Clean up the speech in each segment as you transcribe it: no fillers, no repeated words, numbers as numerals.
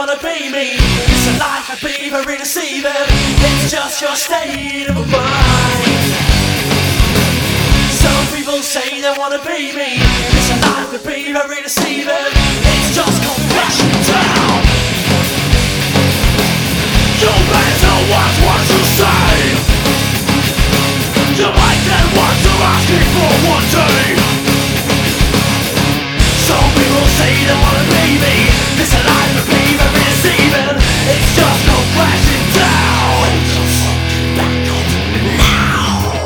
wanna be me. It's a life of being receiving. It's just your state of mind. Some people say they wanna be me. It's a life of being receiving. It's just come crashing down. No matter what you say, you might get what you're asking for one day. Some people say they wanna be me. This a life of being receiving. It's just come crashing down. Back up now.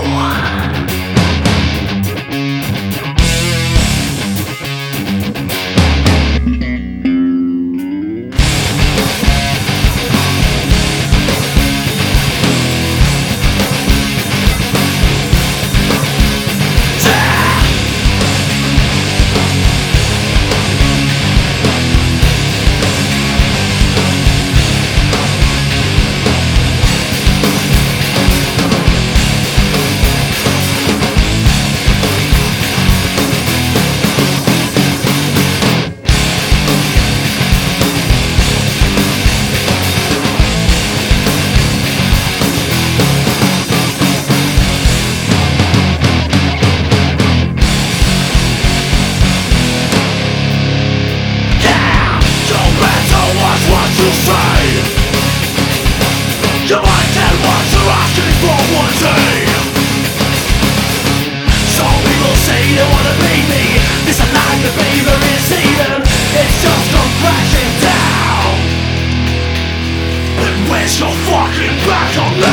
You might get what you're asking for one day. Some people say they wanna be me. This a life of being receiving. It's just come crashing down. And where's your fucking back on that?